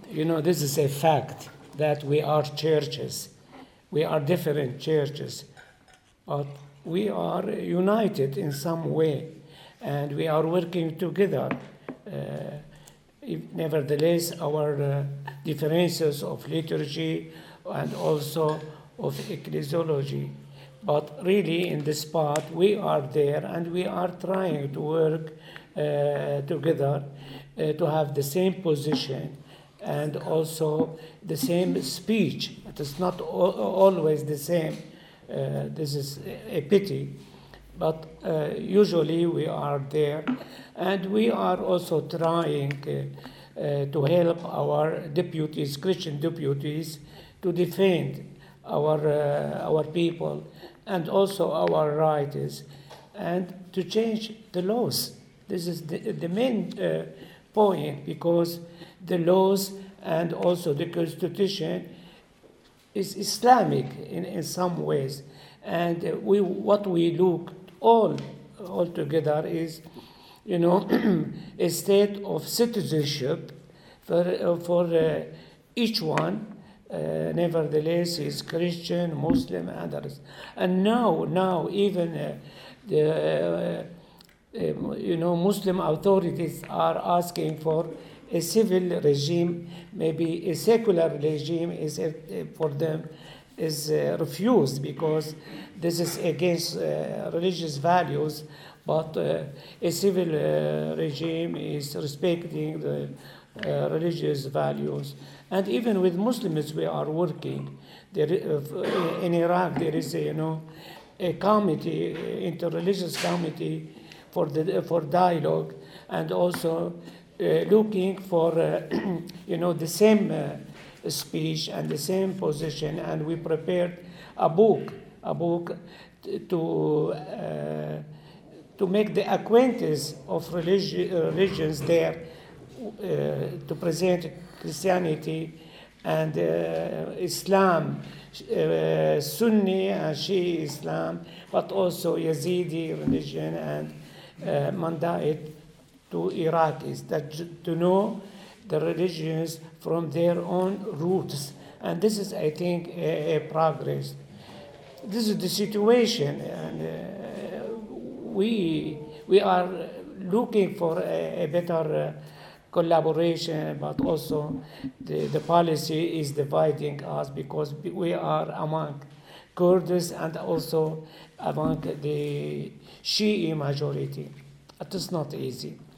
this is a fact that we are churches. We are different churches, but we are united in some way, and we are working together. Nevertheless, our differences of liturgy and also of ecclesiology. But really, in this part, we are there and we are trying to work together to have the same position and also the same speech. It is not always the same. This is a pity. But usually we are there, and we are also trying to help our deputies, Christian deputies, to defend our people and also our rights, and to change the laws. This is the main point, because the laws and also the Constitution is Islamic in some ways, and what we look all together is, a state of citizenship for each one. Nevertheless, is Christian, Muslim, and others. And now even the Muslim authorities are asking for a civil regime. Maybe a secular regime is for them is refused, because this is against religious values, but a civil regime is respecting the religious values. And even with Muslims we are working. In Iraq there is a committee, interreligious committee for dialogue, and also looking for the same speech and the same position. And we prepared a book to make the acquaintance of religions there, to present Christianity and Islam, Sunni and Shia Islam, but also Yazidi religion and Mandait to Iraqis, that to know the religions from their own roots. And this is, I think, a progress. This is the situation, and we are looking for a better collaboration, but also the policy is dividing us, because we are among Kurds and also among the Shia majority. It is not easy.